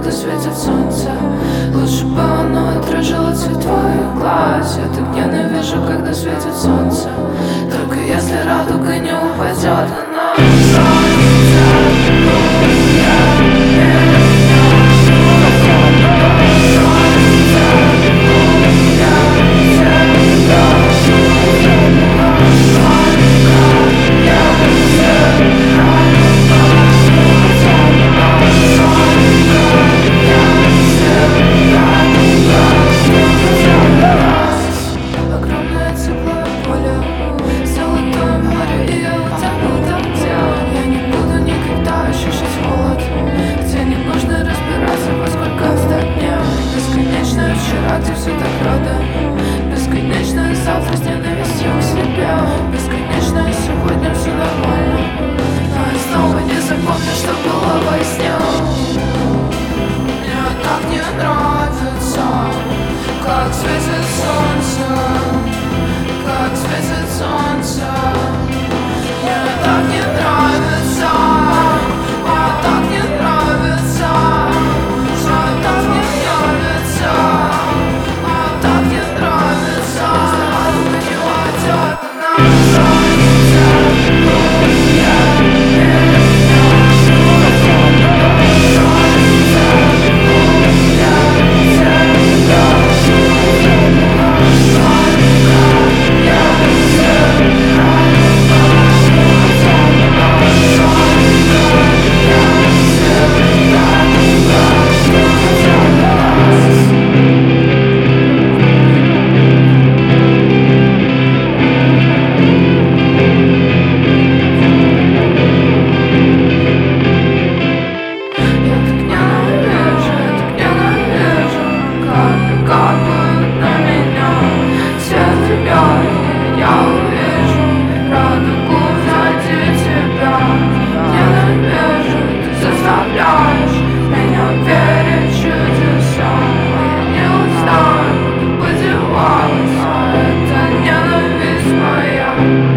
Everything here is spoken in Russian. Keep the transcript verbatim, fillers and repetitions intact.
когда светит солнце. Лучше бы оно отражало цвет твоих глаз. Я так ненавижу, когда светит солнце. Только если радуга не упадет на нас. Ты все так рада. Бесконечная завтра с ненавистью к себе. Бесконечная сегодня все нормально. Но я снова не запомню, что было во сне. Мне так не нравится, как светит солнце, как светит солнце. Мне так не нравится, мне так не нравится, мне так не нравится. Я увижу радугу сзади тебя. Ненавижу, ты заставляешь меня верить в чудеса. Я не узнаю, куда подевалась эта ненависть моя.